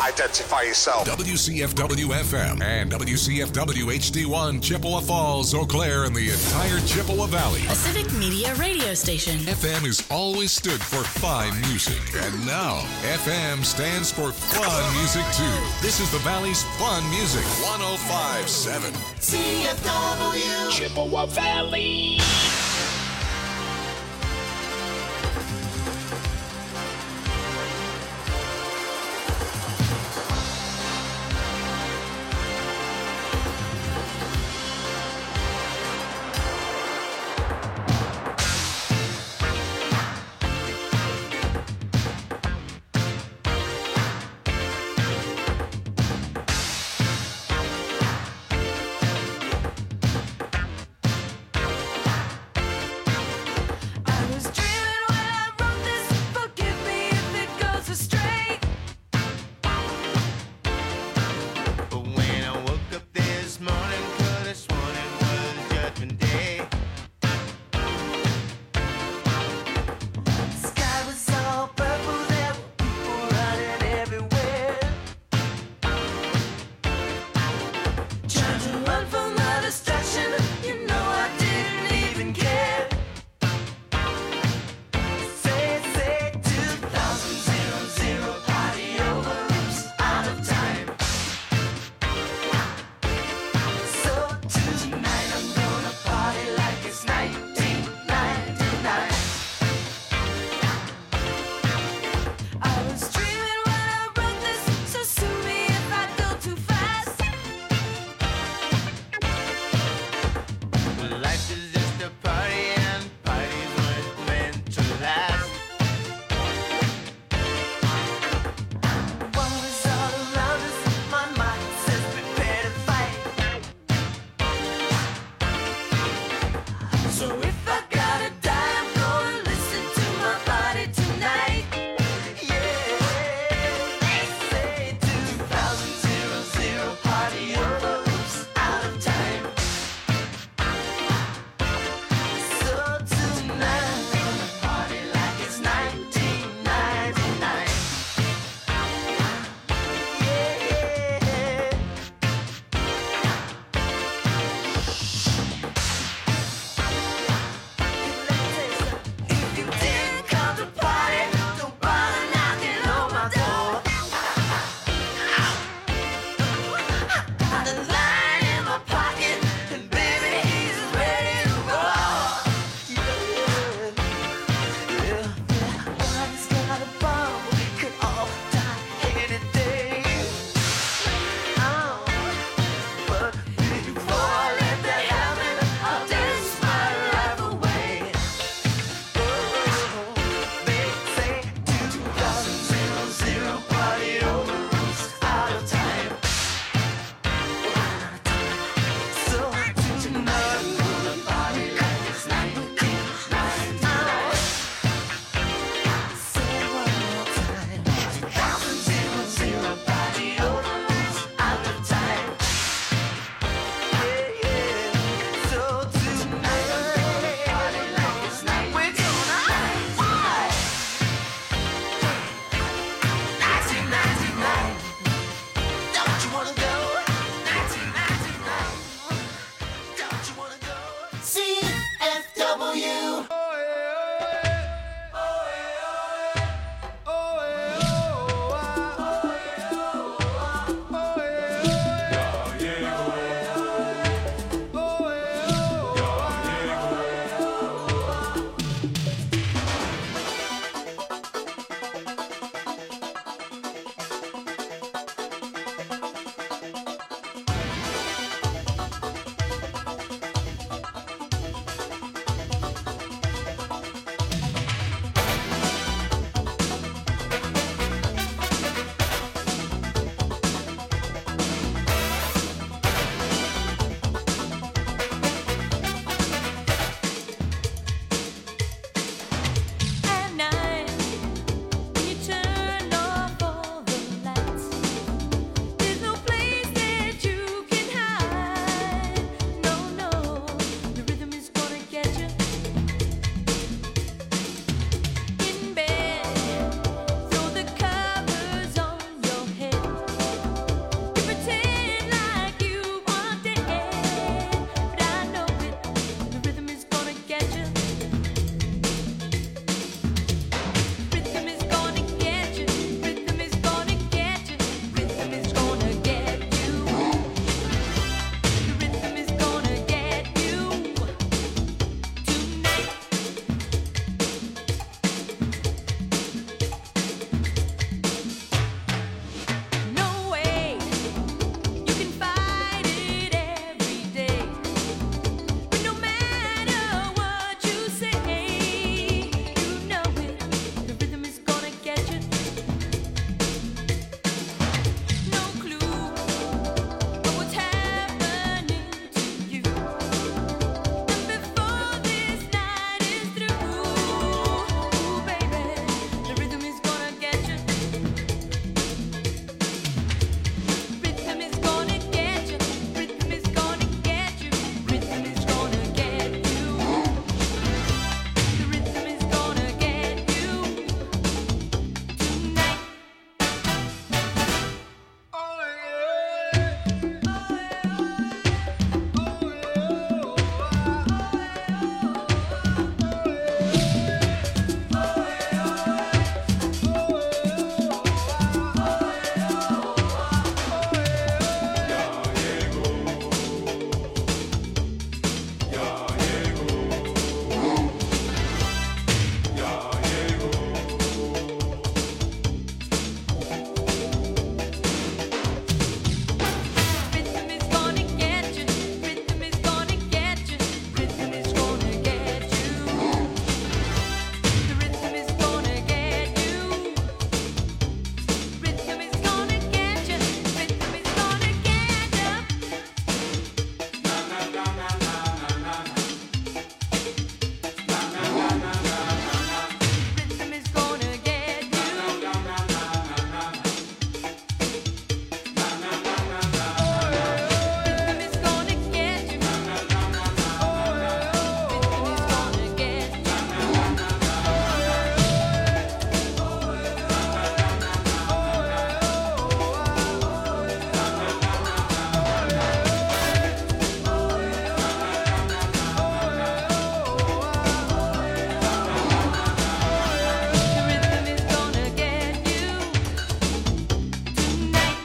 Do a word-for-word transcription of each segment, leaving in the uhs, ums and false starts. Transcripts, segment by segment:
Identify yourself. W C F W F M and W C F W H D one, Chippewa Falls, Eau Claire, and the entire Chippewa Valley. A Civic Media radio station. F M has always stood for fine music, and now F M stands for fun music too. This is the Valley's fun music. one oh five point seven C F W Chippewa Valley.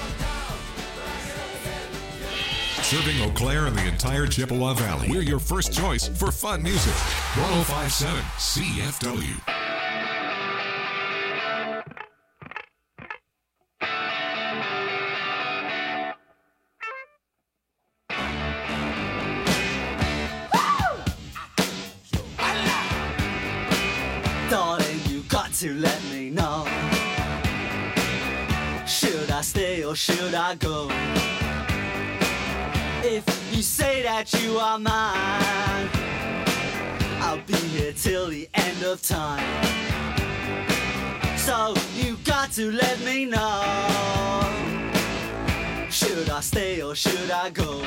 Serving Eau Claire and the entire Chippewa Valley. We're your first choice for fun music. one oh five point seven C F W. Darling, you got to let me know. Should I stay or should I go? If you say that you are mine, I'll be here till the end of time. So you got to let me know. Should I stay or should I go?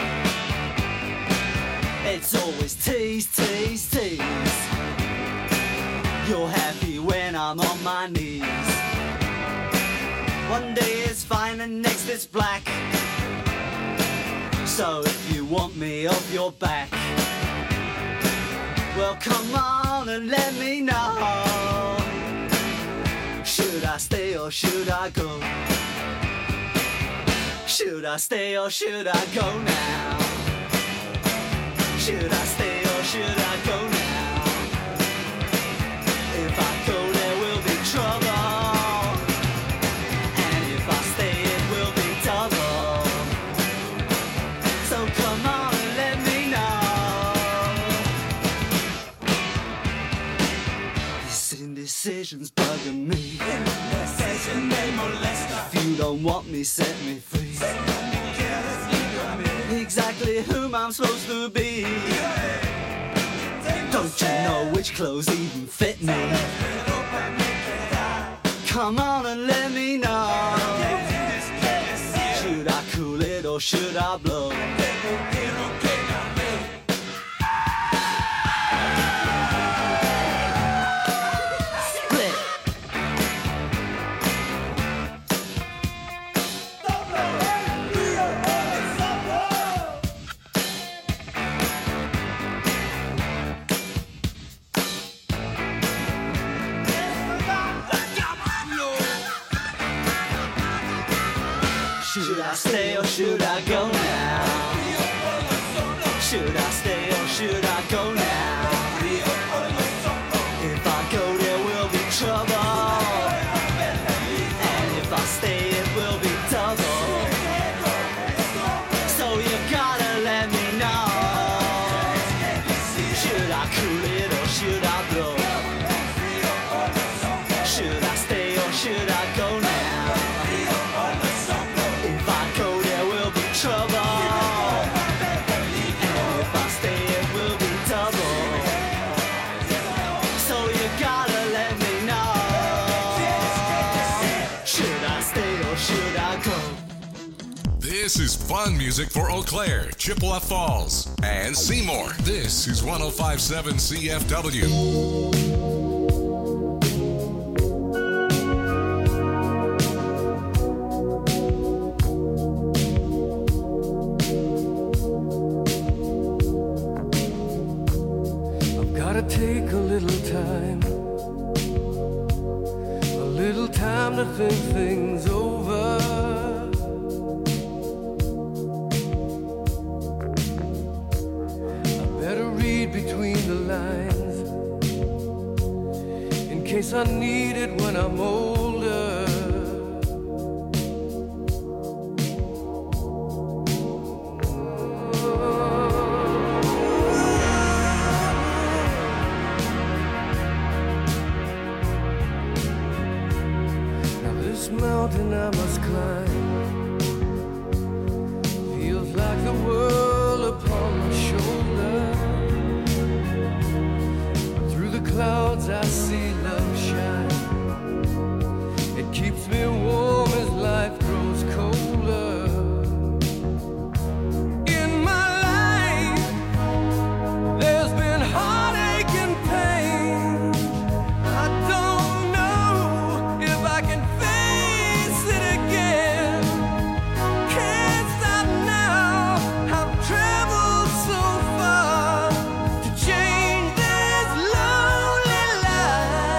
It's always tease, tease, tease. You're happy when I'm on my knees. One day it's fine and next it's black. So if you want me off your back, well come on and let me know. Should I stay or should I go? Should I stay or should I go now? Should I stay or should I go now? If I go there will be trouble, and if I stay it will be double. So come on and let me know. indecision's bugging me. Indecision, they molest us. If you don't want me, set me free. Exactly whom I'm supposed to be. Don't you know which clothes even fit me? Come on and let me know. Should I cool it or should I blow? Should I stay or should I go now? Should I stay or should I go now? If I go there will be trouble, and if I stay it will be double. So you gotta let me know. Should I cool it or should I blow? Should I stay or should I go now? Trouble, and if I stay it will be double. So you gotta let me know. Should I stay or should I go? This is fun music for Eau Claire, Chippewa Falls, and Seymour. This is one oh five point seven C F W. Take a little time, a little time to think things over. I better read between the lines in case I need it when I'm older. Mountain I must climb feels like the world upon my shoulder. Through the clouds I see love shine. It keeps me warm as life grows colder. In my life there's been heartache and pain. I don't know if I can lonely life.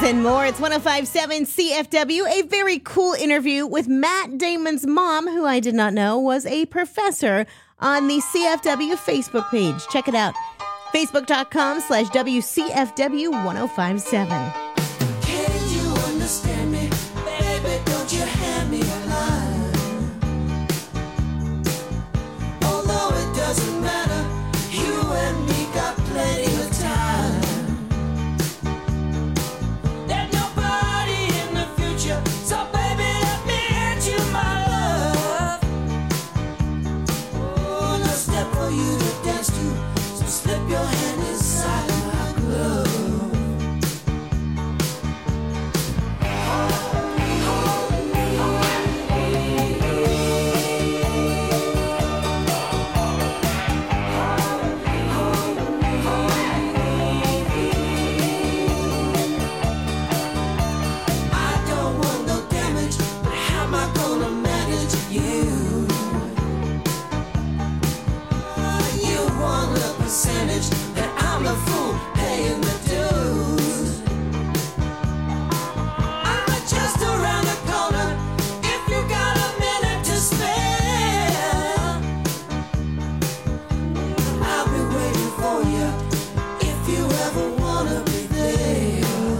and more. It's one oh five point seven C F W. A very cool interview with Matt Damon's mom, who I did not know was a professor, on the C F W Facebook page. Check it out. Facebook.com slash WCFW 1057. Can you understand me? Baby, don't you hand me a line. Although it doesn't matter, you and me got plenty of time. There's nobody in the future, so baby, let me hand you my love. Oh, no step for you to dance to, so slip your hand inside my glove. I don't want no damage, but how am I gonna manage you? You want a percentage, and I'm the fool paying the dues. I'm just around the corner if you got a minute to spare. I'll be waiting for you if you ever wanna be there.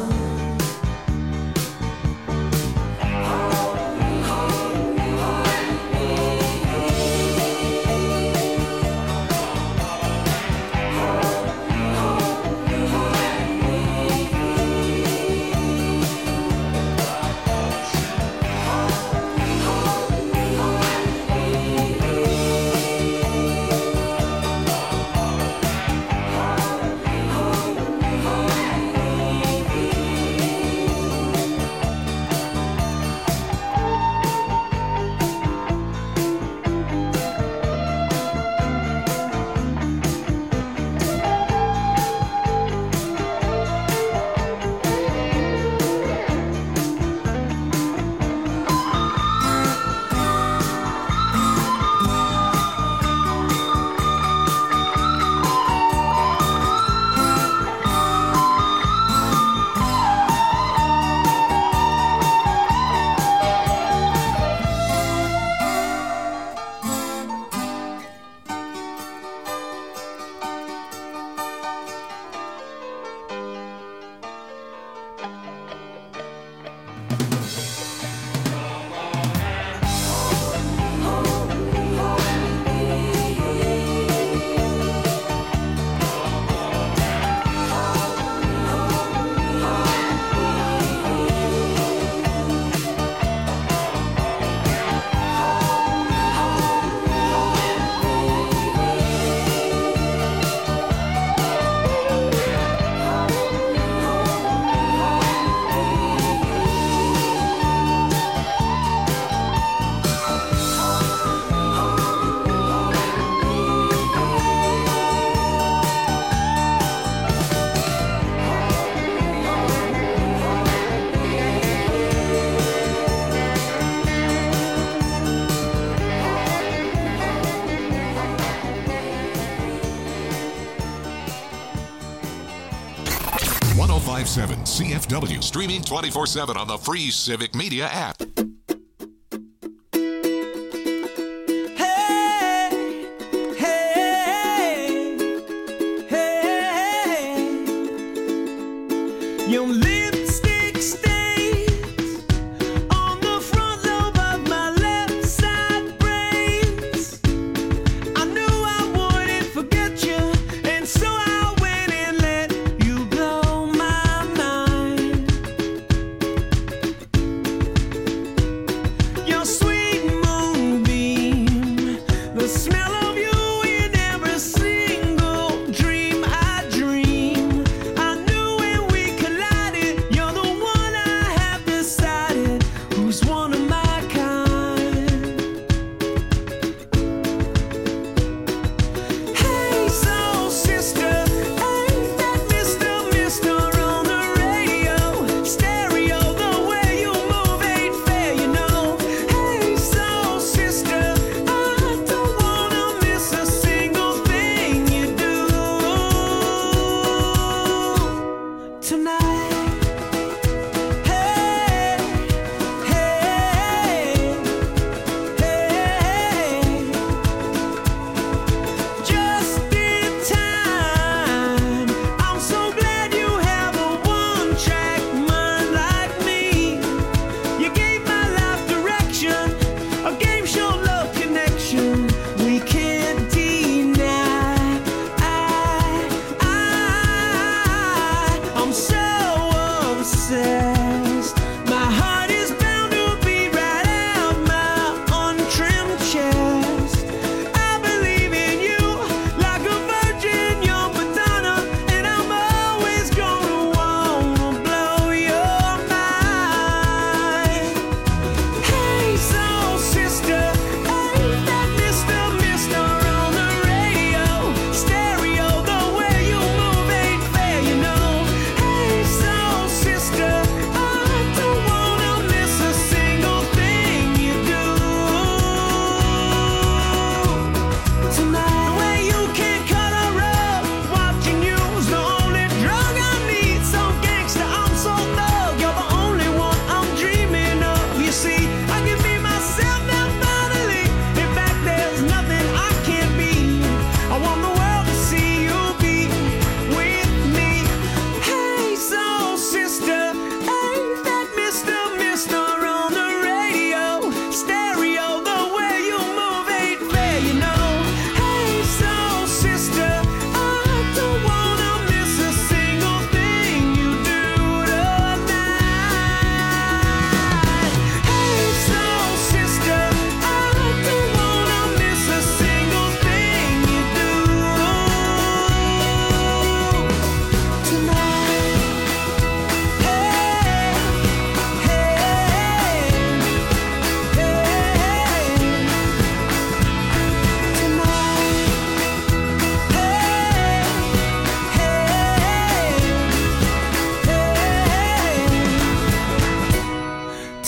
one oh five point seven C F W, streaming twenty-four seven on the free Civic Media app. Hey, hey, hey. Your lipstick stains on the front lobe of my left side brains. I knew I wouldn't forget you, and so I went and let you blow my mind. Your sweet moonbeam, the smell of you in every single dream I dream. I knew when we collided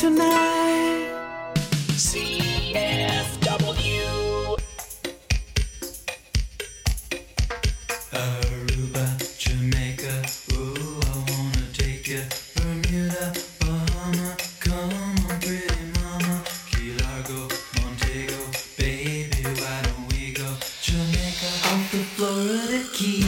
tonight. C F W. Aruba, Jamaica, ooh, I wanna take you. Bermuda, Bahama, come on, pretty mama. Key Largo, Montego, baby, why don't we go? Jamaica, off the Florida Keys.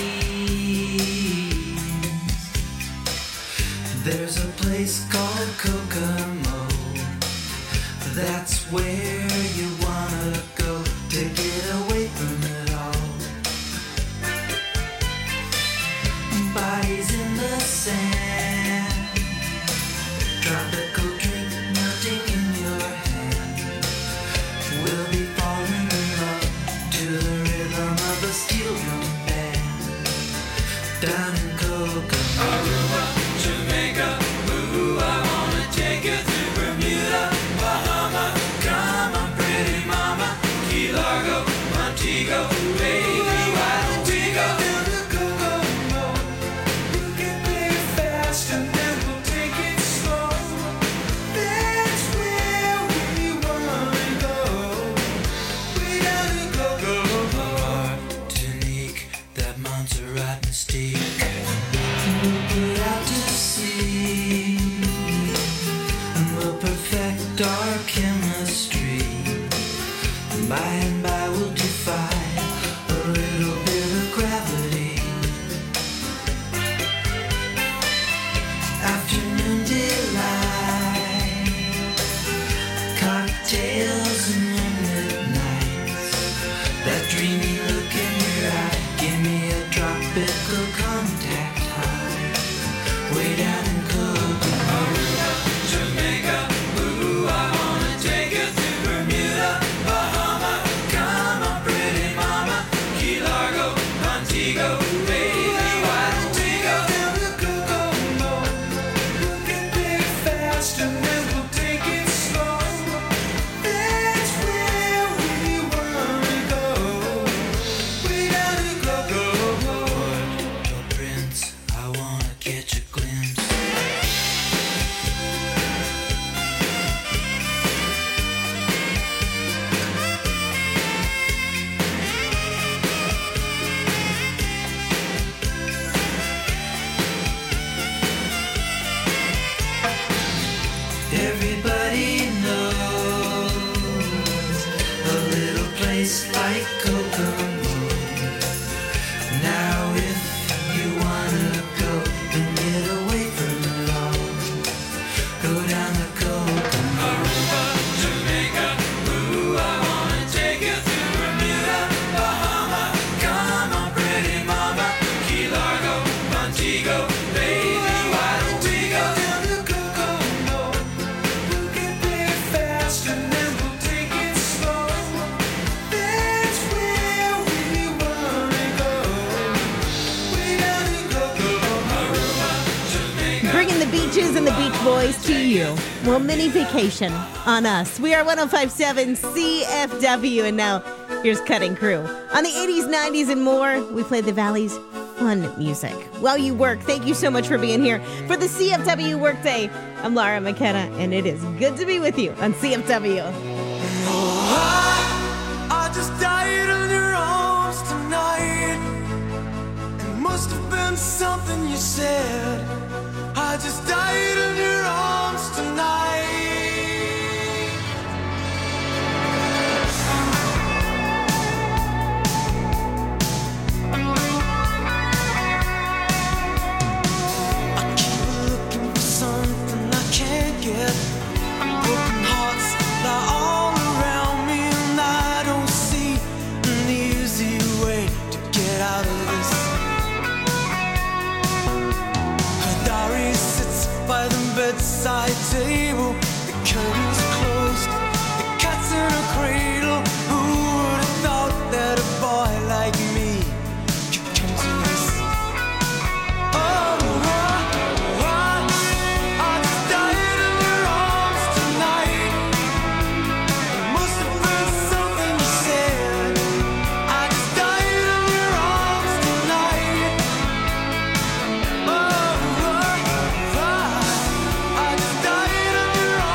There's a place called Kokomo. That's where you wanna go to get away from it all. Bodies in the sand, tropical drink melting in your hand. We'll be falling in love to the rhythm of a steel drum band. Down in Kokomo, Aruba, Jamaica, ooh, I wanna take you to Bermuda, Bahama, come on, pretty mama, Key Largo, Montego, baby, why don't we go down to Kokomo? We can play it fast and then we'll take it slow. That's where we wanna go. We gotta go, go, go. Martinique, that Montserrat mystique. We'll put out to sea and we'll perfect our chemistry. By and by we'll defy a little bit of gravity. Afternoon delight, cocktails and moonlit nights. That dreamy look in your eye, give me a tropical contact high. Way down in Kokomo, Jamaica, ooh, I wanna take you to Bermuda, Bahama, come on, pretty mama, Key Largo, Montego, baby, why don't we go down to Kokomo? We can play it fast and then we'll take it slow. That's where we wanna go. We gotta go, go, go. Port-au-Prince, I wanna catch a glimpse. Everybody knows a little place like Kokomo. Now if you wanna go and get away from it all, go down to Kokomo. Aruba, Jamaica, ooh, I wanna take you to Bermuda, Bahama, come on, pretty mama, Key Largo, Montego, baby, why don't we go down to Kokomo? We can play it fast and then we'll take it slow. That's where we wanna go. We gotta go, go, Aruba, Jamaica. Bringing the beaches and the Beach Boys to you. Well, mini vacation on us. We are one oh five point seven C F W, and now here's Cutting Crew. On the eighties, nineties, and more, we play the Valley's fun music. While you work, thank you so much for being here for the C F W Workday. I'm Laura McKenna, and it is good to be with you on C F W. I just died in your arms tonight. It must have been something you said. I just died in your arms tonight. I keep looking for something I can't get. Broken hearts lie all around me, and I don't see an easy way to get out of this. Her diary sits by the bedside table. The curtains are closed, the cat's in a cradle. Who would have thought that a boy like me could come to this? Oh, I, I just died in your arms tonight. It must have been something you said. I just died in your arms tonight. Oh, I, I just died in your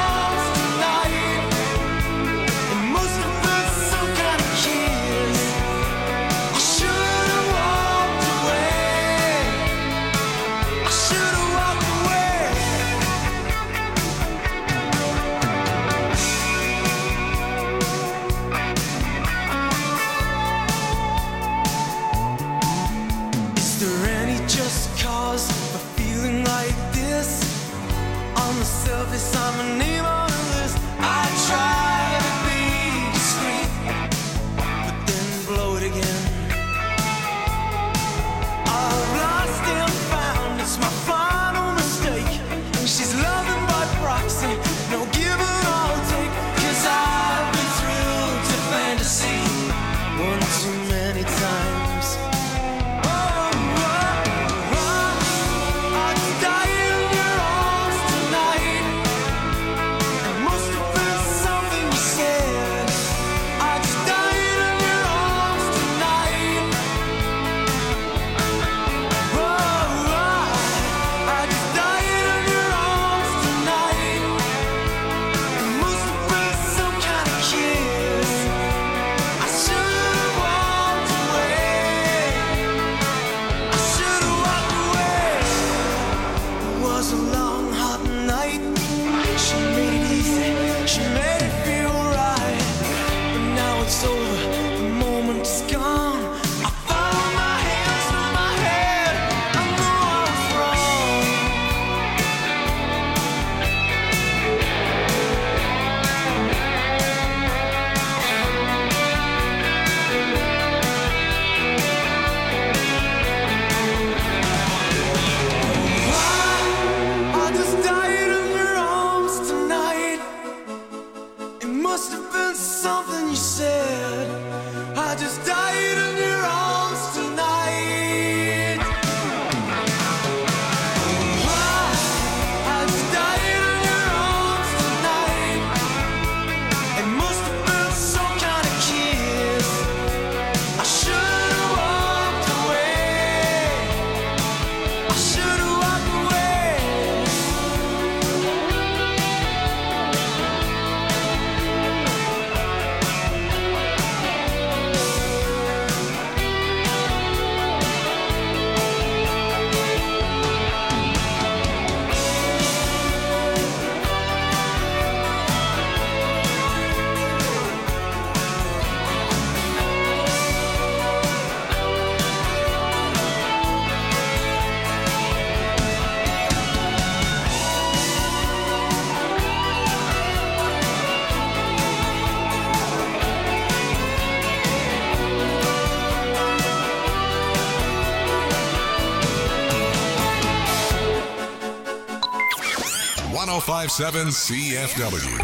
five point seven C F W.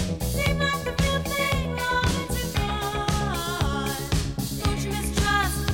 Seemed like the real thing, all into God. Don't you mistrust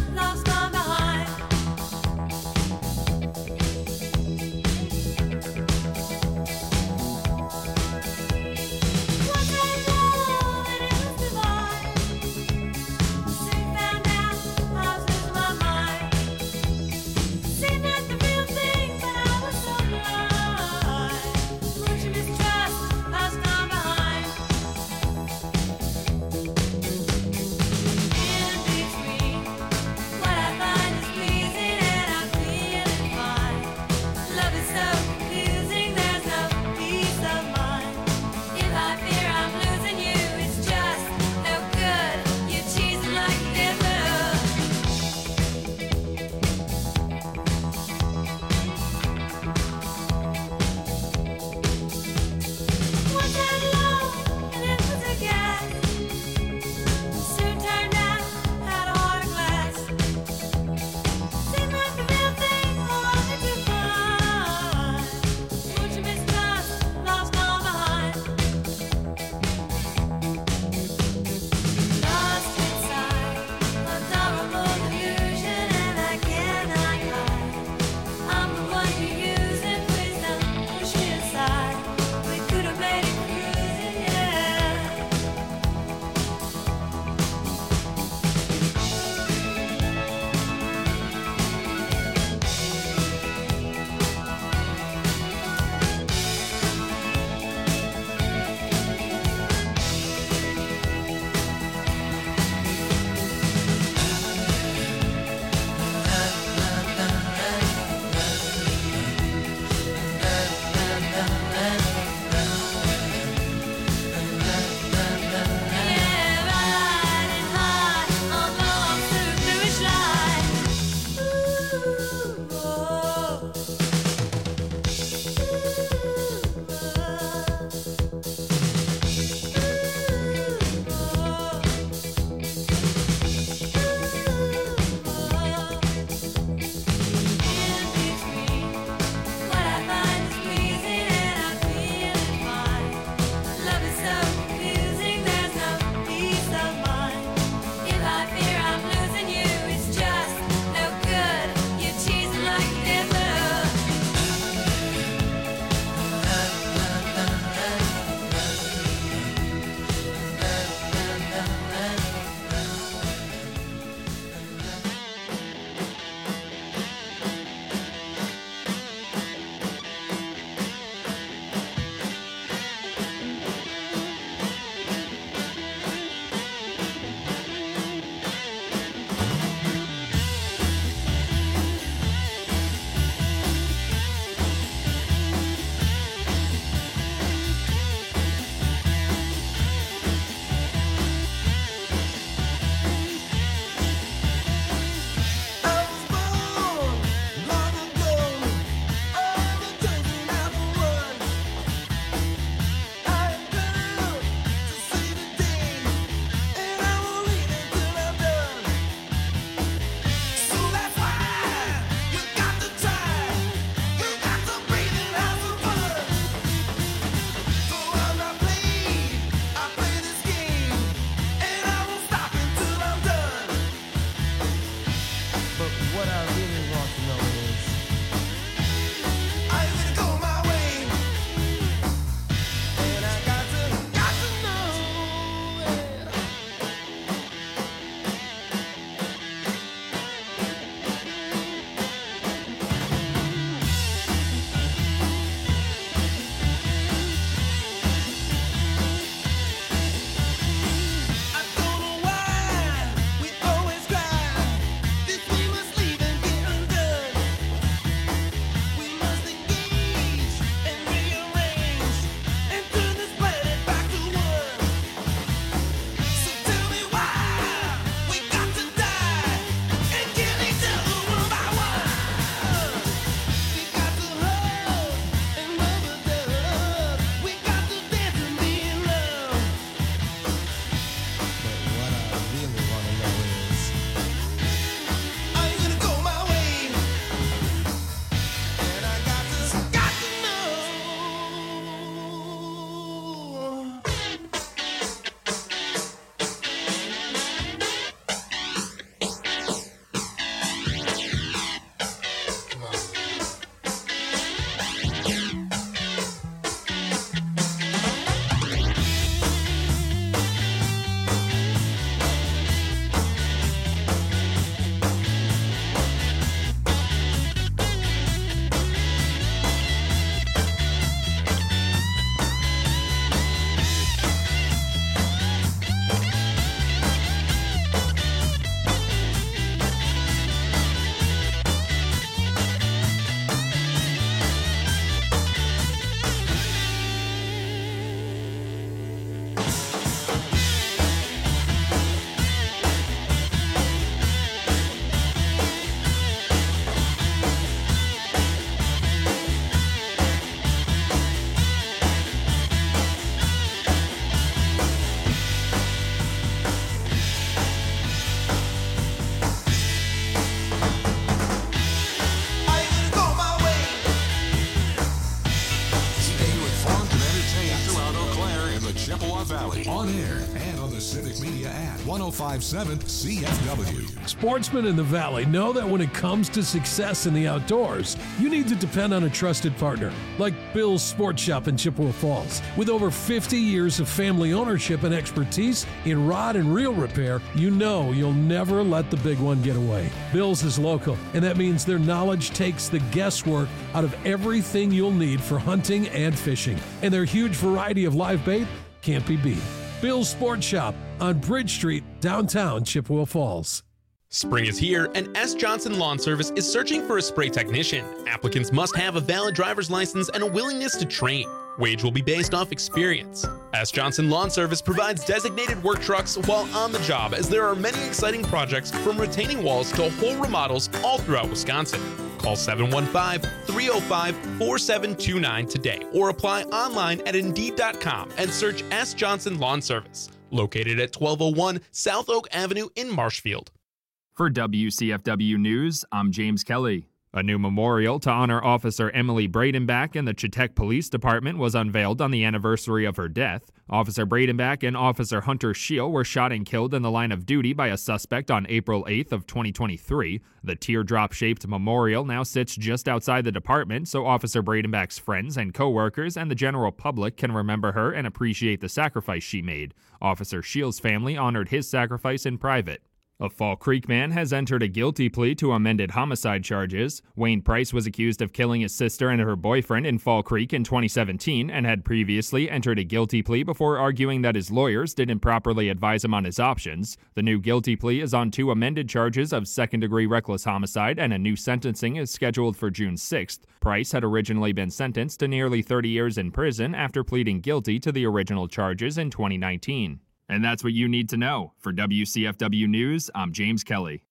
one oh five point seven C F W. Sportsmen in the Valley know that when it comes to success in the outdoors, you need to depend on a trusted partner like Bill's Sports Shop in Chippewa Falls. With over fifty years of family ownership and expertise in rod and reel repair, you know you'll never let the big one get away. Bill's is local, and that means their knowledge takes the guesswork out of everything you'll need for hunting and fishing. And their huge variety of live bait can't be beat. Bill's Sports Shop on Bridge Street, downtown Chippewa Falls. Spring is here, and S. Johnson Lawn Service is searching for a spray technician. Applicants must have a valid driver's license and a willingness to train. Wage will be based off experience. S. Johnson Lawn Service provides designated work trucks while on the job, as there are many exciting projects from retaining walls to whole remodels all throughout Wisconsin. Call seven one five, three oh five, four seven two nine today or apply online at Indeed dot com and search S. Johnson Lawn Service, located at twelve oh one South Oak Avenue in Marshfield. For W C F W News, I'm James Kelly. A new memorial to honor Officer Emily Bradenbach in the Chetek Police Department was unveiled on the anniversary of her death. Officer Bradenbach and Officer Hunter Scheel were shot and killed in the line of duty by a suspect on April eighth of twenty twenty-three. The teardrop-shaped memorial now sits just outside the department, so Officer Bradenbach's friends and co-workers and the general public can remember her and appreciate the sacrifice she made. Officer Scheel's family honored his sacrifice in private. A Fall Creek man has entered a guilty plea to amended homicide charges. Wayne Price was accused of killing his sister and her boyfriend in Fall Creek in twenty seventeen and had previously entered a guilty plea before arguing that his lawyers didn't properly advise him on his options. The new guilty plea is on two amended charges of second-degree reckless homicide, and a new sentencing is scheduled for June sixth. Price had originally been sentenced to nearly thirty years in prison after pleading guilty to the original charges in twenty nineteen. And that's what you need to know. For W C F W News, I'm James Kelly.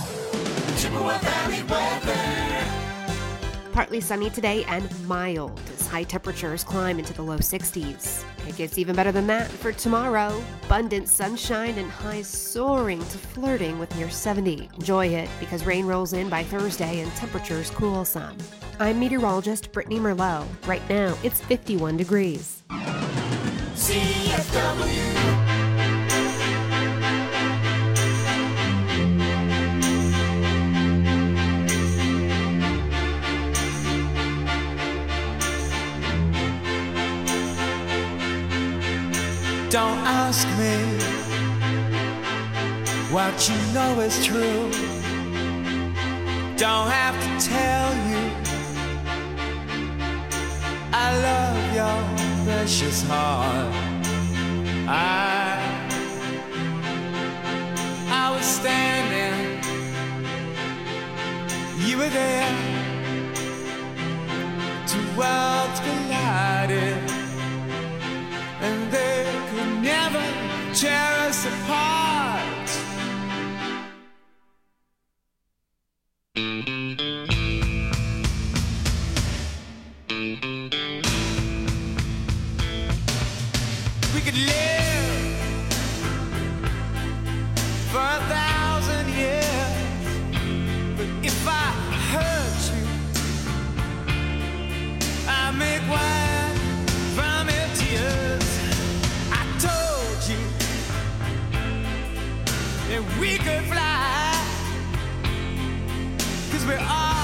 Chippewa Valley weather. Partly sunny today and mild as high temperatures climb into the low sixties. It gets even better than that for tomorrow. Abundant sunshine and highs soaring to flirting with near seventy. Enjoy it because rain rolls in by Thursday and temperatures cool some. I'm meteorologist Brittany Merlot. Right now, it's fifty-one degrees. C F W. Don't ask me what you know is true. Don't have to tell you I love your precious heart. I, I was standing, you were there. Two worlds collided, and they could never tear us apart. We could live for a thousand years, but if I hurt you, I make wine from your tears. And we could fly, 'cause we're all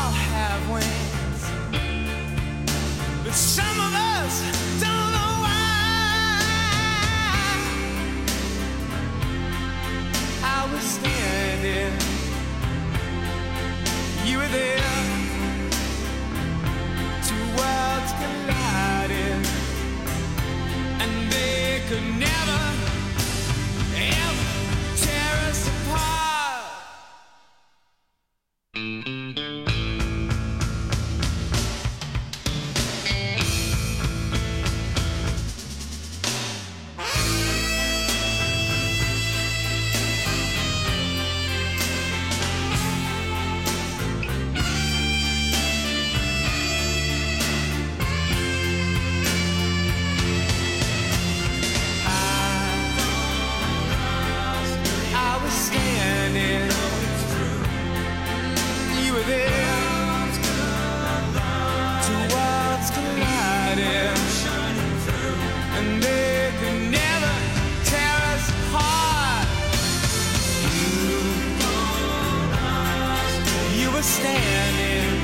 was standing,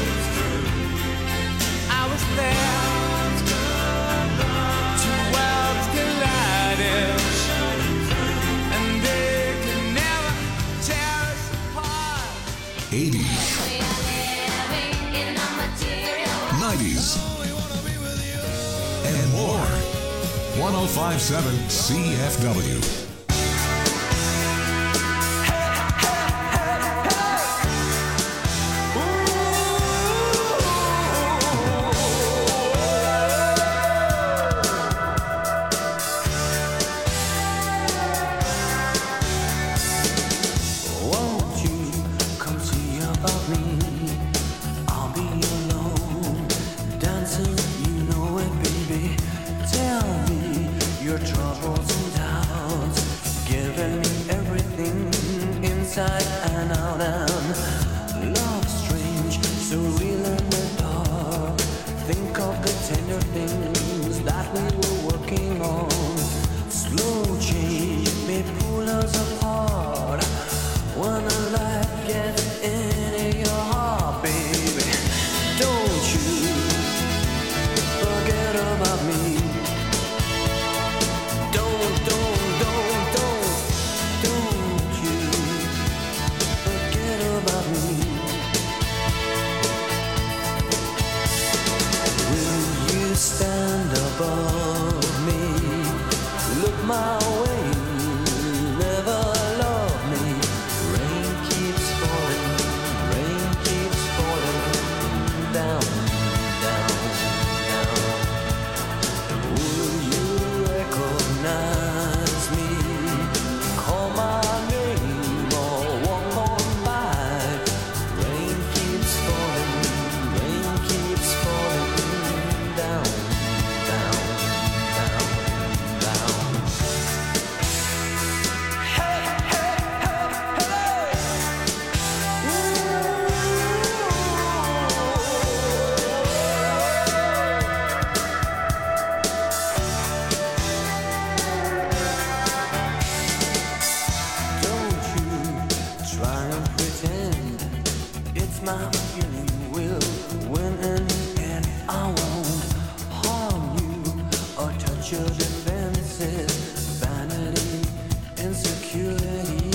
I was there. Two worlds collided, and they could never tear us apart. eighties, nineties, and more. one oh five point seven C F W. Won't you come see about me? I'll be alone, dancing, you know it, baby. Tell me your troubles and doubts, giving me everything inside and out. And love strange, so real in the dark. Think of the tender things that we were working on. Slow change may pull us apart. When the light gets into your heart, baby, don't you forget about me. Don't, don't, don't, don't, don't you forget about me. Will you stand above me? Look my way, never love me. Rain keeps falling, rain keeps falling down, down, down. Will you recognize me? Call my name or walk on by. Rain keeps falling, rain keeps falling down, down, down, down. Hey, hey, hey, hey. Don't you try and pretend it's my feeling will win in the end. I won't harm you or touch your defenses, vanity, insecurity.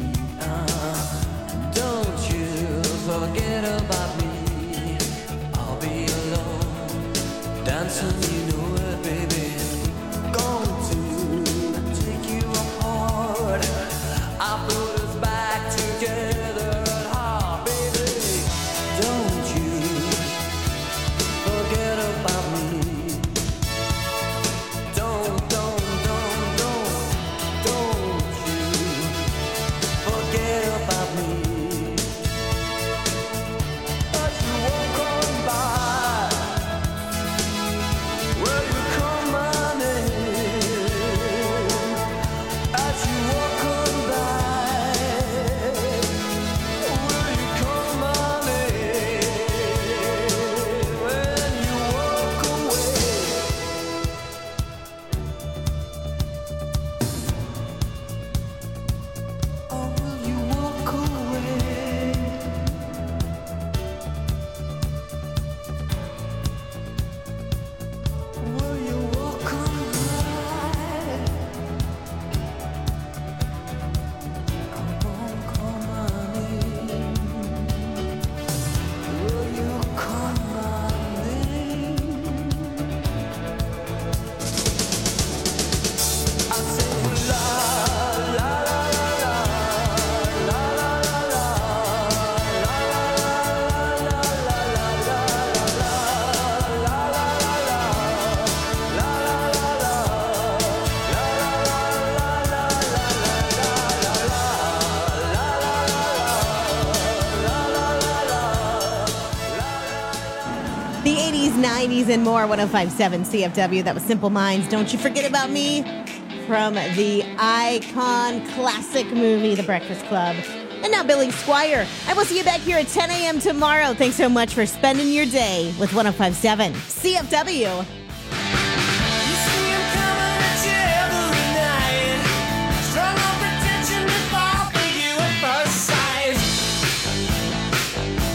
Ah, don't you forget about me. I'll be alone, dancing, you know it, baby. Going to take you apart. I put us back together at heart, baby. Don't you forget about me. Don't, don't, don't, don't, don't you forget about me. But you won't come by. Will you come my name? As you walk on by, will you come my name? When you walk away, or will you walk away? Will you walk on by? I won't call my name. Will you call my name? I say la la la la la la la la The eighties, nineties, and more. one oh five point seven C F W. That was Simple Minds. Don't you forget about me, from the icon classic movie, The Breakfast Club. And now Billy Squire. I will see you back here at ten a.m. tomorrow. Thanks so much for spending your day with one oh five point seven C F W. You see him coming at you every night. Strong on pretension to fall for you at first sight.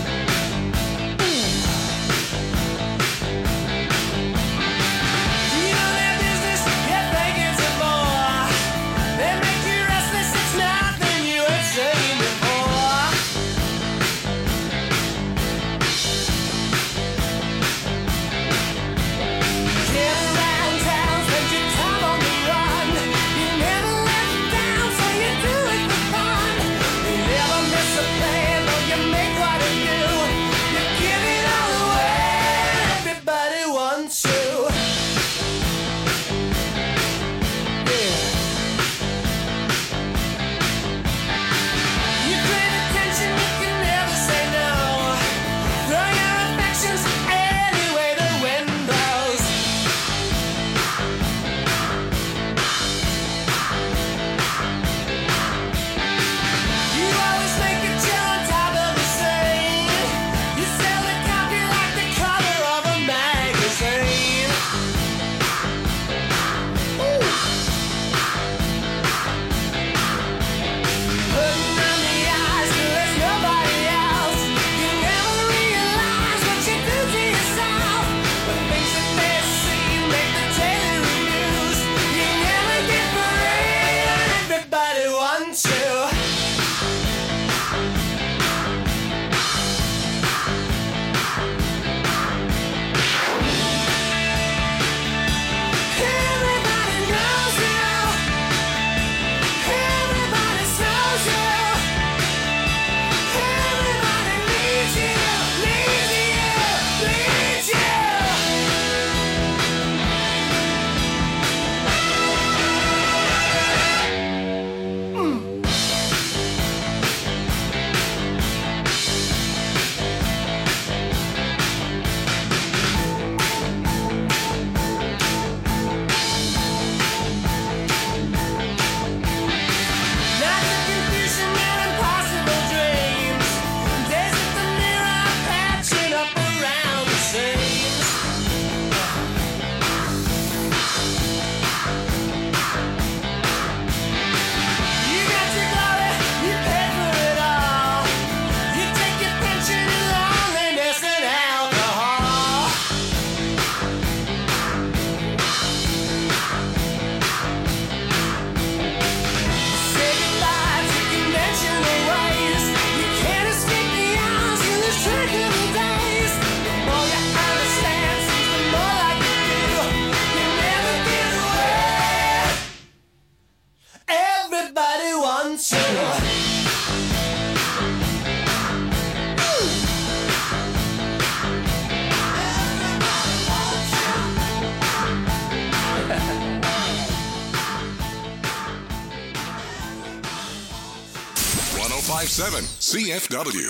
seven C F W.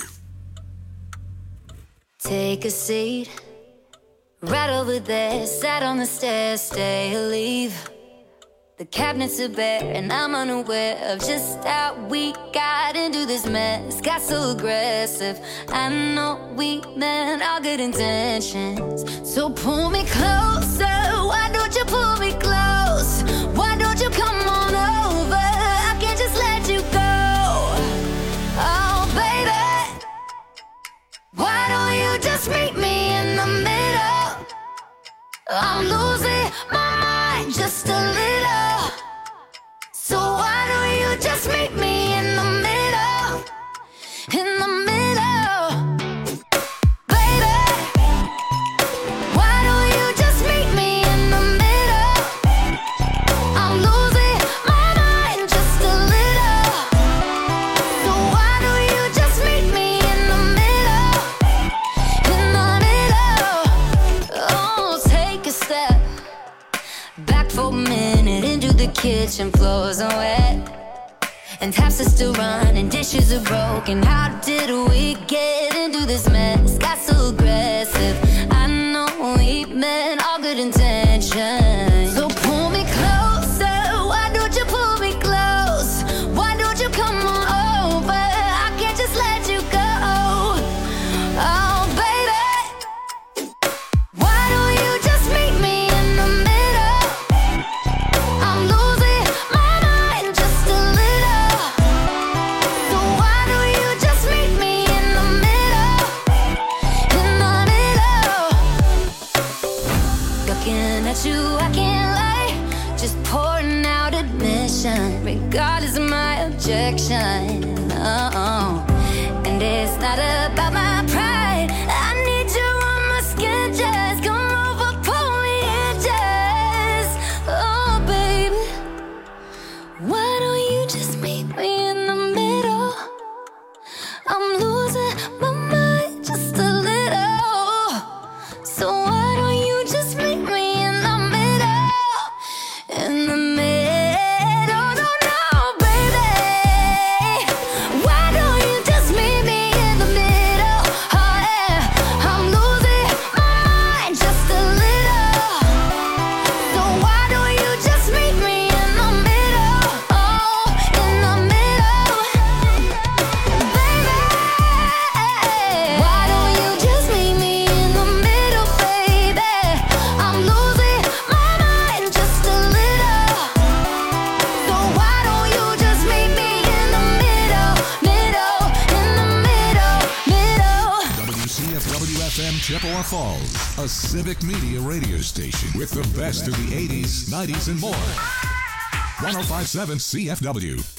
Take a seat, right over there, sat on the stairs, stay or leave. The cabinets are bare and I'm unaware of just how we got into this mess. Got so aggressive, I know we meant all good intentions. So pull me closer, why don't you pull me close? Why don't you come on over, I can't just let you go. Oh baby, why don't you just meet me in the middle? I'm losing my mind just a little. So why don't you just meet me in the middle? In the middle. Baby, why don't you just meet me in the middle? I'm losing my mind just a little. So why don't you just meet me in the middle? In the middle. Oh, take a step back for a minute into the kitchen, floors are wet, and taps are still running, dishes are broken. How did we get into this mess? Got so aggressive, I know we meant all good intentions. So pull me closer, why don't you pull me close? Why don't you come on over, I can't just let you go. Oh baby, why don't you just meet me in the middle? I'm losing my mind just a little. So why don't you just meet me in the middle? In the middle. Looking at you, I can't lie, just pouring out admission, regardless of my objection. Oh, and it's not about my pride, I need you on my skin, just come over, pull me in, just. Oh baby, why don't you just meet me in the middle? I'm losing my mind just a little. So why don't you just meet me in the middle? In the middle, no, no, baby. Why don't you just meet me in the middle? Oh yeah, I'm losing my mind just a little. So why don't you just meet me in the middle? Oh, in the middle. Baby, why don't you just meet me in the middle, baby? I'm losing my mind just a little. So why don't you just meet me in the middle, middle, in the middle, middle. W C F W F M Chippewa Falls, a civic media radio station with the best of the eighties, nineties, and more. one oh five point seven C F W.